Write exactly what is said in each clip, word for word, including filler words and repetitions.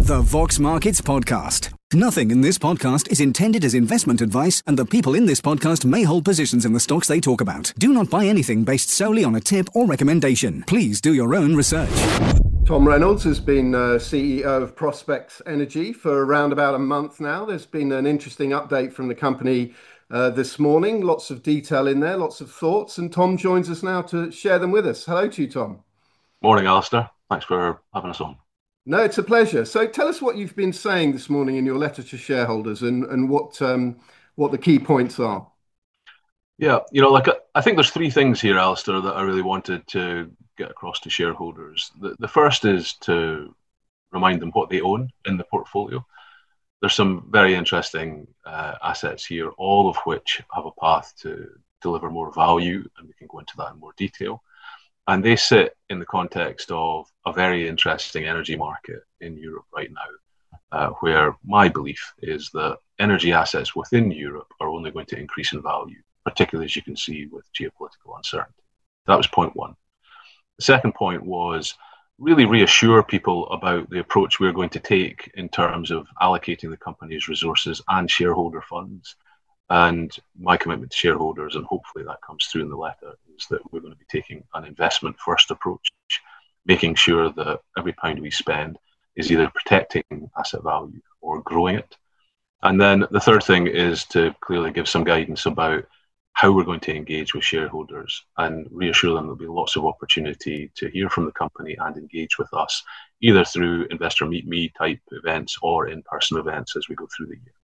The Vox Markets Podcast. Nothing in this podcast is intended as investment advice, and the people in this podcast may hold positions in the stocks they talk about. Do not buy anything based solely on a tip or recommendation. Please do your own research. Tom Reynolds has been uh, C E O of Prospex Energy for around about a month now. There's been an interesting update from the company uh, this morning. Lots of detail in there, lots of thoughts, and Tom joins us now to share them with us. Hello to you, Tom. Morning, Alistair. Thanks for having us on. No, it's a pleasure. So tell us what you've been saying this morning in your letter to shareholders and, and what um, what the key points are. Yeah, you know, like I think there's three things here, Alistair, that I really wanted to get across to shareholders. The, the first is to remind them what they own in the portfolio. There's some very interesting uh, assets here, all of which have a path to deliver more value, and we can go into that in more detail. And they sit in the context of a very interesting energy market in Europe right now, uh, where my belief is that energy assets within Europe are only going to increase in value, particularly as you can see with geopolitical uncertainty. That was point one. The second point was really reassure people about the approach we're going to take in terms of allocating the company's resources and shareholder funds. And my commitment to shareholders, and hopefully that comes through in the letter, is that we're going to be taking an investment first approach, making sure that every pound we spend is either protecting asset value or growing it. And then the third thing is to clearly give some guidance about how we're going to engage with shareholders and reassure them there'll be lots of opportunity to hear from the company and engage with us, either through Investor Meet Me type events or in-person events as we go through the year.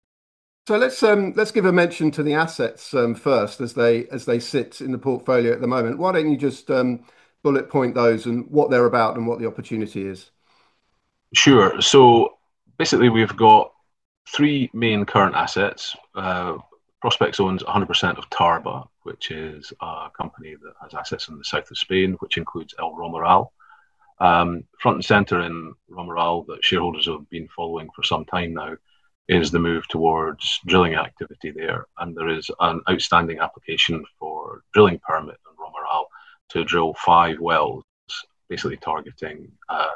So let's um, let's give a mention to the assets um, first as they as they sit in the portfolio at the moment. Why don't you just um, bullet point those and what they're about and what the opportunity is? Sure. So basically, we've got three main current assets. Uh, Prospex owns one hundred percent of Tarba, which is a company that has assets in the south of Spain, which includes El Romeral. Um, front and centre in Romeral that shareholders have been following for some time now is the move towards drilling activity there. And there is an outstanding application for drilling permit in Romeral to drill five wells, basically targeting uh,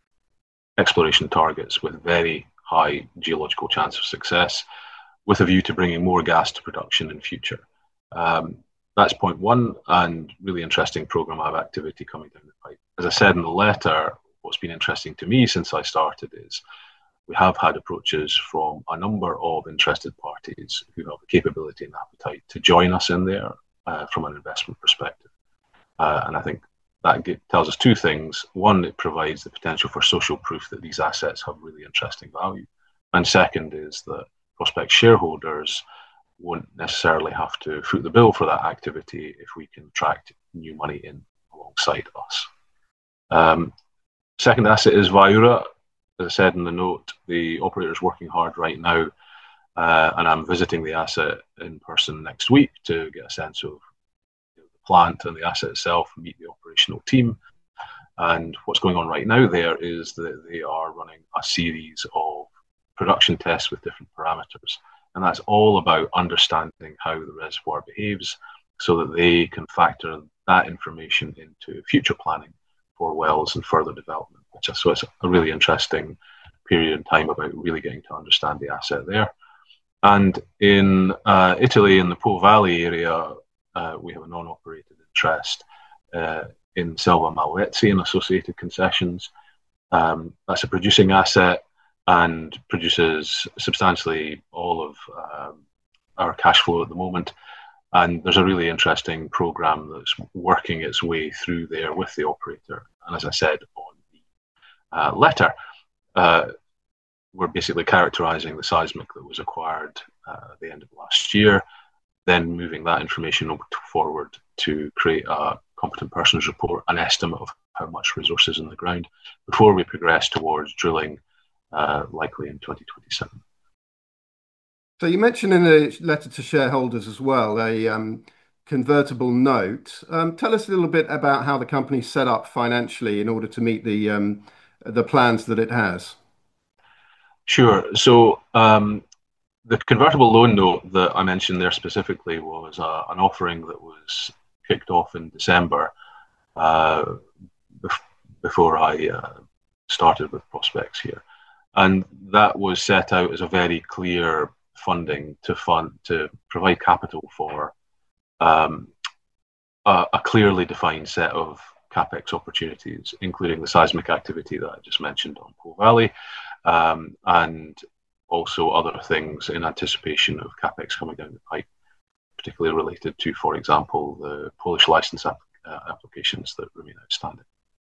exploration targets with very high geological chance of success, with a view to bringing more gas to production in future. Um, that's point one, and really interesting program of activity coming down the pipe. As I said in the letter, what's been interesting to me since I started is we have had approaches from a number of interested parties who have the capability and appetite to join us in there uh, from an investment perspective. Uh, and I think that get, tells us two things. One, it provides the potential for social proof that these assets have really interesting value. And second is that Prospex shareholders won't necessarily have to foot the bill for that activity if we can attract new money in alongside us. Um, second asset is Viura. As I said in the note, the operator is working hard right now, uh, and I'm visiting the asset in person next week to get a sense of you know, the plant and the asset itself, meet the operational team. And what's going on right now there is that they are running a series of production tests with different parameters. And that's all about understanding how the reservoir behaves so that they can factor that information into future planning for wells and further development. So it's a really interesting period in time about really getting to understand the asset there. And in uh, Italy, in the Po Valley area, uh, we have a non-operated interest uh, in Selva Malvezzi and associated concessions. Um, that's a producing asset and produces substantially all of um, our cash flow at the moment. And there's a really interesting program that's working its way through there with the operator. And as I said on the uh, letter, uh, we're basically characterizing the seismic that was acquired uh, at the end of last year, then moving that information forward to create a competent persons report, an estimate of how much resources in the ground before we progress towards drilling, uh, likely in twenty twenty-seven. So you mentioned in the letter to shareholders as well a um, convertible note. Um, tell us a little bit about how the company's set up financially in order to meet the um, the plans that it has. Sure. So um, the convertible loan note that I mentioned there specifically was uh, an offering that was kicked off in December uh, bef- before I uh, started with Prospex here. And that was set out as a very clear funding to fund to provide capital for um, a, a clearly defined set of CapEx opportunities, including the seismic activity that I just mentioned on Po Valley, um, and also other things in anticipation of CapEx coming down the pipe, particularly related to, for example, the Polish license app, uh, applications that remain outstanding.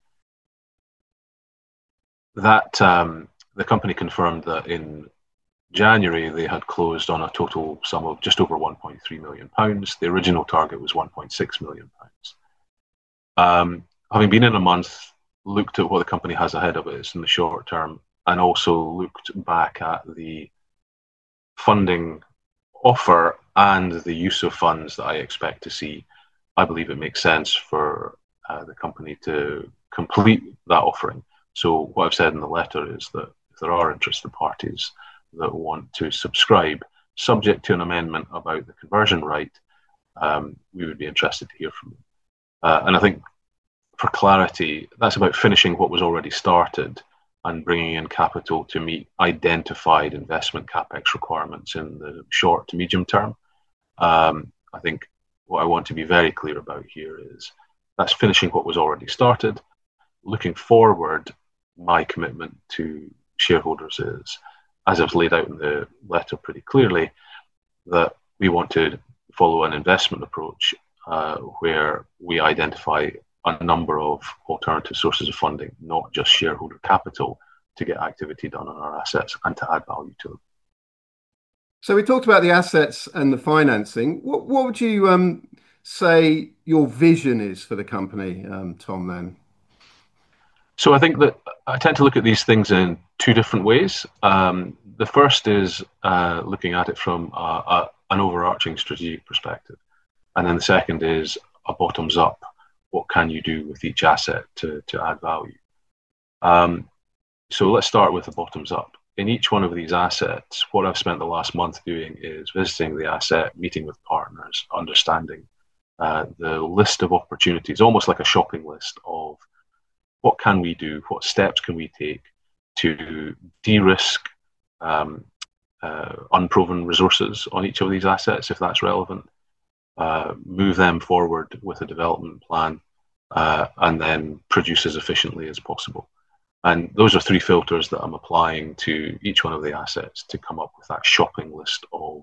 That um, the company confirmed that in January they had closed on a total sum of just over one point three million pounds. The original target was one point six million pounds. Um, having been in a month, looked at what the company has ahead of it in the short term, and also looked back at the funding offer and the use of funds that I expect to see, I believe it makes sense for uh, the company to complete that offering. So what I've said in the letter is that if there are interested parties that want to subscribe, subject to an amendment about the conversion right, um, we would be interested to hear from them. Uh, and I think for clarity, that's about finishing what was already started and bringing in capital to meet identified investment CapEx requirements in the short to medium term. Um, I think what I want to be very clear about here is that's finishing what was already started. Looking forward, my commitment to shareholders is, as I've laid out in the letter pretty clearly, that we want to follow an investment approach uh, where we identify a number of alternative sources of funding, not just shareholder capital, to get activity done on our assets and to add value to them. So we talked about the assets and the financing. What, what would you um, say your vision is for the company, um, Tom, then? So I think that I tend to look at these things in two different ways. Um, the first is uh, looking at it from a, a, an overarching strategic perspective. And then the second is a bottoms up. What can you do with each asset to, to add value? Um, so let's start with the bottoms up. In each one of these assets, what I've spent the last month doing is visiting the asset, meeting with partners, understanding uh, the list of opportunities, almost like a shopping list of what can we do, what steps can we take to de-risk um, uh, unproven resources on each of these assets, if that's relevant, uh, move them forward with a development plan, uh, and then produce as efficiently as possible. And those are three filters that I'm applying to each one of the assets to come up with that shopping list of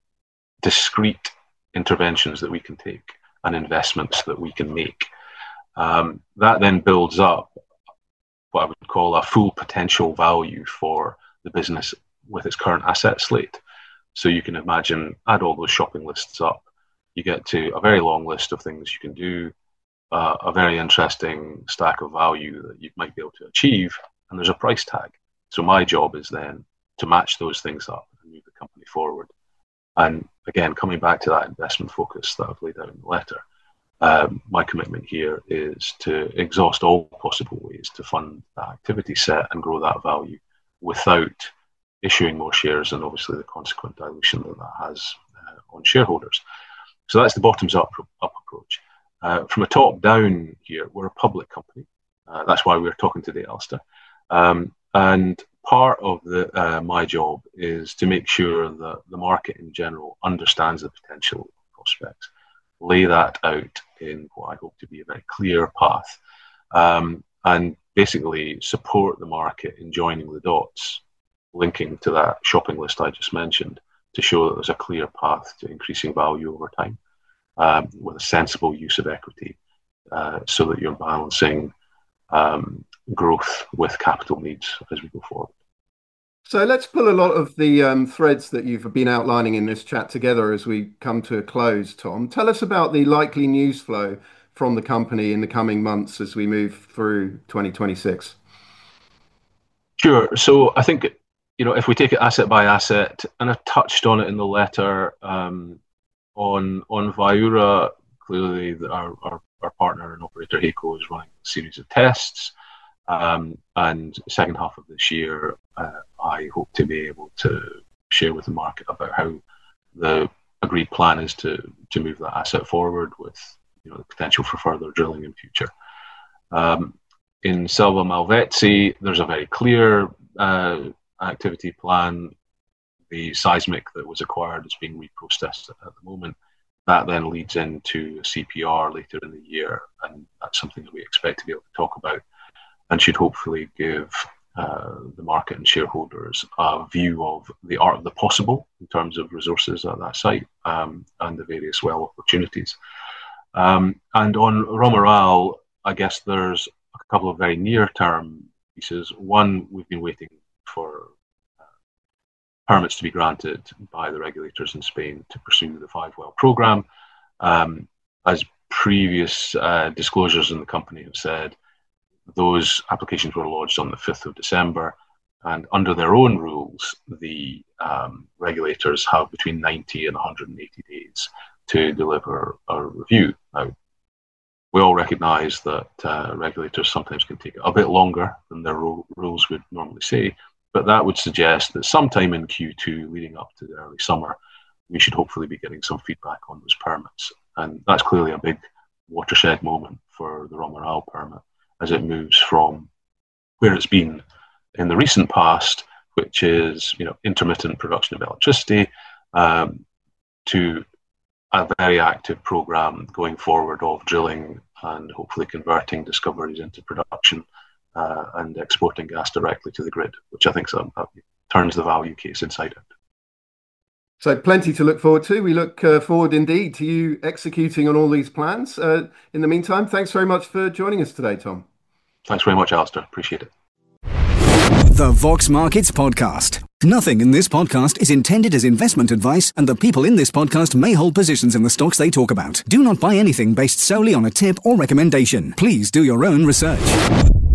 discrete interventions that we can take and investments that we can make. Um, that then builds up what I would call a full potential value for the business with its current asset slate. So you can imagine, add all those shopping lists up, you get to a very long list of things you can do, uh, a very interesting stack of value that you might be able to achieve, and there's a price tag. So my job is then to match those things up and move the company forward. And again, coming back to that investment focus that I've laid out in the letter, Um, my commitment here is to exhaust all possible ways to fund that activity set and grow that value without issuing more shares and obviously the consequent dilution that that has uh, on shareholders. So that's the bottoms up, up approach. Uh, from a top down here, we're a public company. Uh, that's why we're talking today, Alistair. Um, and part of the, uh, my job is to make sure that the market in general understands the potential prospects, lay that out in what I hope to be a very clear path, um, and basically support the market in joining the dots, linking to that shopping list I just mentioned, to show that there's a clear path to increasing value over time um, with a sensible use of equity, uh, so that you're balancing um, growth with capital needs as we go forward. So let's pull a lot of the um, threads that you've been outlining in this chat together as we come to a close, Tom. Tell us about the likely news flow from the company in the coming months as we move through twenty twenty-six. Sure. So I think, you know, if we take it asset by asset, and I touched on it in the letter, um, on on Viura, clearly our, our, our partner and operator HEYCO is running a series of tests. Um, and second half of this year, uh, I hope to be able to share with the market about how the agreed plan is to to move that asset forward with, you know, the potential for further drilling in future. Um, in Selva Malvezzi, there's a very clear uh, activity plan. The seismic that was acquired is being reprocessed at the moment. That then leads into a C P R later in the year, and that's something that we expect to be able to talk about and should hopefully give uh, the market and shareholders a view of the art of the possible in terms of resources at that site um, and the various well opportunities. Um, and on Romeral, I guess there's a couple of very near-term pieces. One, we've been waiting for uh, permits to be granted by the regulators in Spain to pursue the five-well program. Um, as previous uh, disclosures in the company have said, those applications were lodged on the fifth of December, and under their own rules, the um, regulators have between ninety and one hundred eighty days to deliver a review. Now, we all recognise that uh, regulators sometimes can take a bit longer than their ro- rules would normally say, but that would suggest that sometime in Q two, leading up to the early summer, we should hopefully be getting some feedback on those permits. And that's clearly a big watershed moment for the Romeral permit, as it moves from where it's been in the recent past, which is, you know, intermittent production of electricity, um, to a very active program going forward of drilling and hopefully converting discoveries into production uh, and exporting gas directly to the grid, which I think so, uh, turns the value case inside out. So plenty to look forward to. We look uh, forward indeed to you executing on all these plans. Uh, in the meantime, thanks very much for joining us today, Tom. Thanks very much, Alistair. Appreciate it. The Vox Markets Podcast. Nothing in this podcast is intended as investment advice, and the people in this podcast may hold positions in the stocks they talk about. Do not buy anything based solely on a tip or recommendation. Please do your own research.